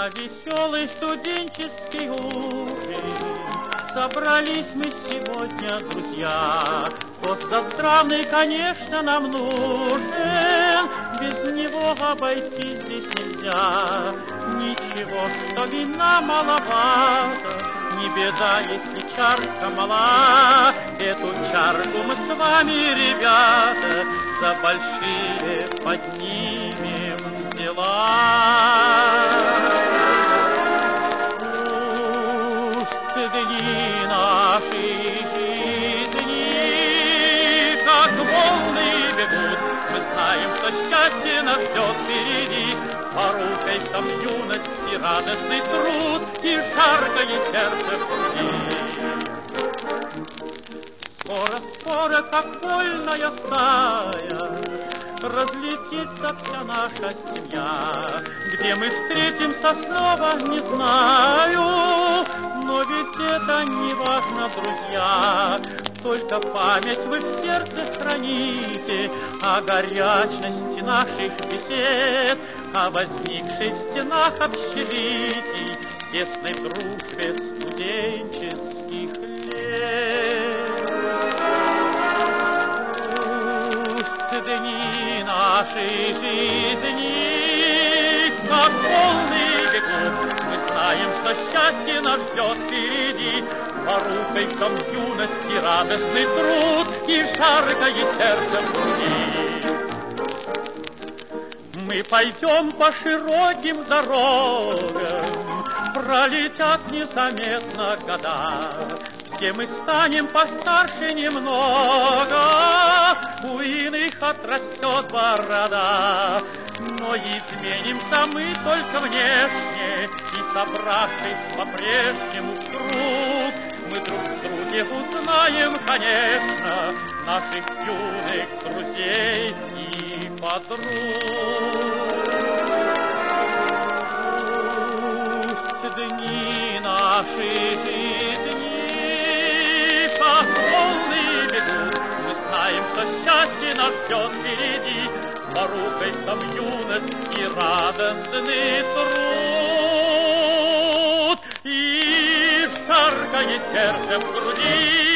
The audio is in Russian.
веселый студенческий ужин собрались мы сегодня, друзья. Тост здравный, конечно, нам нужен, без него обойтись здесь нельзя. Ничего, что вина маловато, не беда, если чарка мала. Эту чарку мы с вами, ребята, за большие поднимем дела. Пусть дни нашей жизни, как волны бегут, мы знаем, что счастье нас ждет впереди. Порукой там юности радостный труд и жаркое сердце в груди. Скоро, как вольная стая, разлетится вся наша семья. Где мы встретимся снова, не знаю, но ведь это не важно, друзья. Только память вы в сердце храните о горячности наших бесед, о возникшей в стенах общежитий тесной дружбе студенческих лет. Пусть дни нашей жизни, как волны бегут, мы знаем, что счастье нас ждет впереди. Порукой там юности радостный труд и жаркое сердце в груди. Мы пойдем по широким дорогам, пролетят незаметно года. Все мы станем постарше немного, у иных отрастет борода. Но изменимся мы только внешне, и, собравшись по-прежнему в круг, мы друг в друге узнаем, конечно, наших юных друзей и подруг. Пусть дни нашей жизни, как волны бегут, мы знаем, что счастье нас ждет впереди. Порукой там юность и радостный труд, и жаркое сердце в груди.